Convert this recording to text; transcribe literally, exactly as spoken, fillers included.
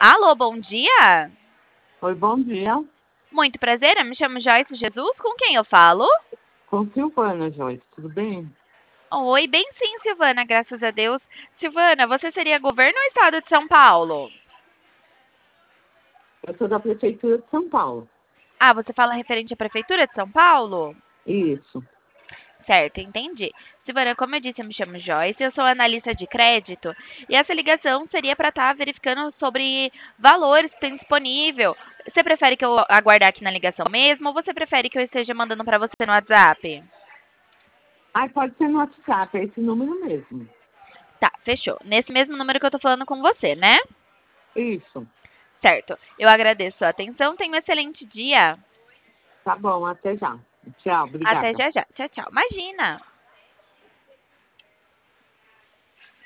Alô, bom dia. Oi, bom dia. Muito prazer, eu me chamo Joyce Jesus. Com quem eu falo? Com Silvana, Joyce, tudo bem? Oi, bem sim, Silvana, graças a Deus. Silvana, você seria governo ou estado de São Paulo? Eu sou da Prefeitura de São Paulo. Ah, você fala referente à Prefeitura de São Paulo? Isso. Certo, entendi. Silvana, como eu disse, eu me chamo Joyce, eu sou analista de crédito e essa ligação seria para estar verificando sobre valores que tem disponível. Você prefere que eu aguardar aqui na ligação mesmo ou você prefere que eu esteja mandando para você no WhatsApp? Ah, pode ser no WhatsApp, é esse número mesmo. Tá, fechou. Nesse mesmo número que eu tô falando com você, né? Isso. Certo. Eu agradeço a atenção. Tenha um excelente dia. Tá bom, até já. Tchau, Até obrigada. já já. Tchau, tchau. Imagina!